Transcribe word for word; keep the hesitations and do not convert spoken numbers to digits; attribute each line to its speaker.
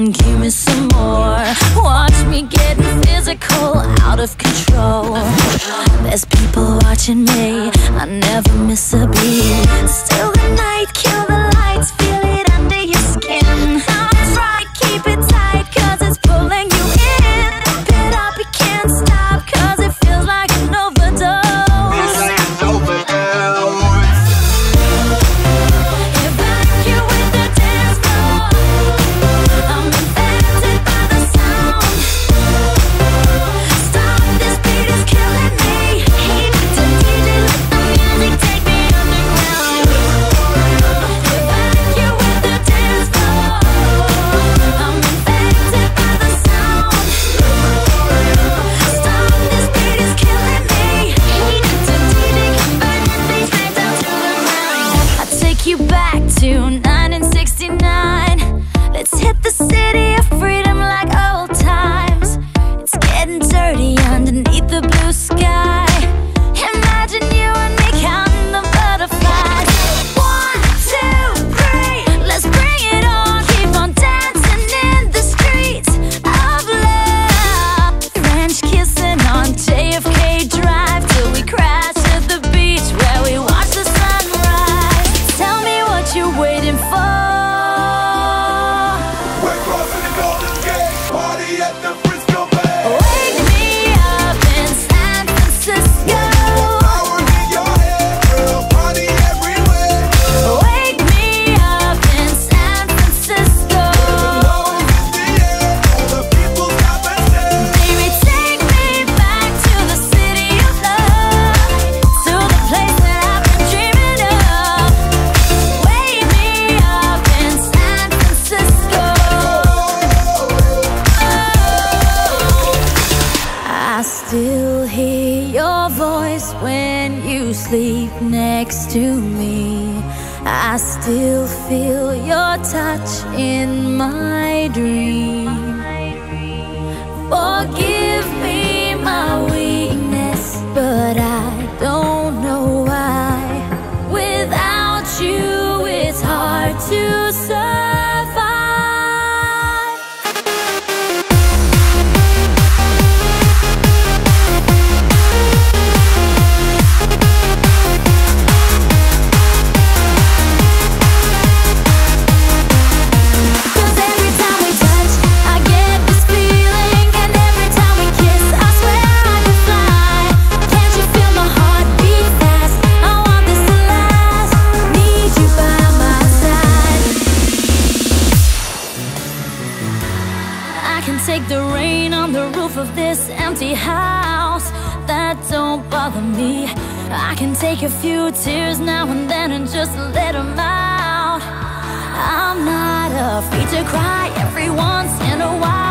Speaker 1: on, give me some more. Watch me getting physical, out of control. There's people watching me, I never miss a beat. Still the night, kill the lights, feel it under your skin. That's right, keep it tight, cause it's pulling you in. Pump it up, you can't stop, cause it feels like an overdose. You back to nineteen sixty-nine. Let's hit the city of freedom like old times. It's getting dirty underneath the blue sky. Imagine you and me counting the butterflies. One, two, three, let's bring it on. Keep on dancing in the streets of love. French kissing on J F K Drive till we crash at the beach where we watch the sunrise. Tell me what you're waiting for.
Speaker 2: We're crossing the Golden Gate, party at the Frisco Bay.
Speaker 1: Wake me up in San Francisco.
Speaker 2: Power in your head, girl, party everywhere.
Speaker 1: Wake me up in San Francisco.
Speaker 2: Love is in the air, all the people stop and stare.
Speaker 1: Baby, take me back to the city of love, to the place that I've been dreaming of. Wake me up in San Francisco. I still hear your voice when you sleep next to me. I still feel your touch in my dream. Forgive me my weakness, but I don't know why. Without you, it's hard to survive. Cause every time we touch, I get this feeling. And every time we kiss, I swear I could fly. Can't you feel my heart beat fast? I want this to last. Need you by my side. I can take the rain on the roof of this empty house. That don't bother me. I can take a few tears now and then and just let them out. I'm not afraid to cry every once in a while.